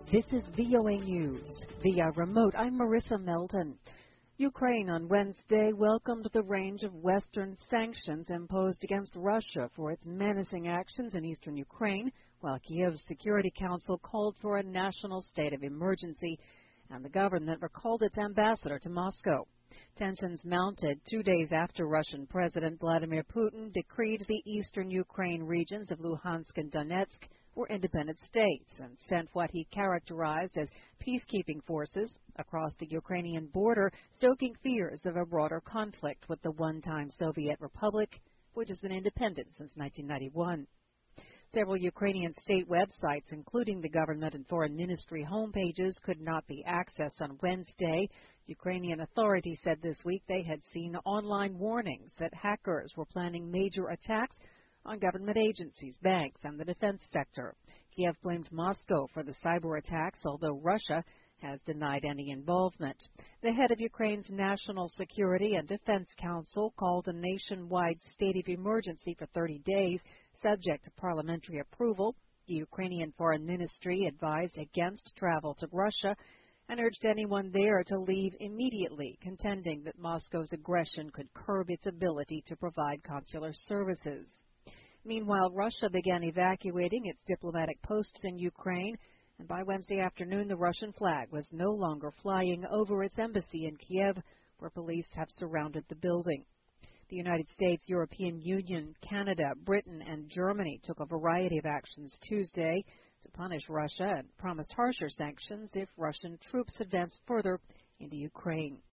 This is VOA News. Via remote, I'm Marissa Melton. Ukraine on Wednesday welcomed the range of Western sanctions imposed against Russia for its menacing actions in eastern Ukraine, while Kiev's Security Council called for a national state of emergency, and the government recalled its ambassador to Moscow. Tensions mounted 2 days after Russian President Vladimir Putin decreed the eastern Ukraine regions of Luhansk and Donetsk were independent states and sent what he characterized as peacekeeping forces across the Ukrainian border, stoking fears of a broader conflict with the one-time Soviet republic, which has been independent since 1991. Several Ukrainian state websites, including the government and foreign ministry homepages, could not be accessed on Wednesday. Ukrainian authorities said this week they had seen online warnings that hackers were planning major attacks on government agencies, banks, and the defense sector. Kiev blamed Moscow for the cyber attacks, although Russia has denied any involvement. The head of Ukraine's National Security and Defense Council called a nationwide state of emergency for 30 days, subject to parliamentary approval. The Ukrainian Foreign Ministry advised against travel to Russia and urged anyone there to leave immediately, contending that Moscow's aggression could curb its ability to provide consular services. Meanwhile, Russia began evacuating its diplomatic posts in Ukraine, and by Wednesday afternoon, the Russian flag was no longer flying over its embassy in Kiev, where police have surrounded the building. The United States, European Union, Canada, Britain, and Germany took a variety of actions Tuesday to punish Russia and promised harsher sanctions if Russian troops advance further into Ukraine.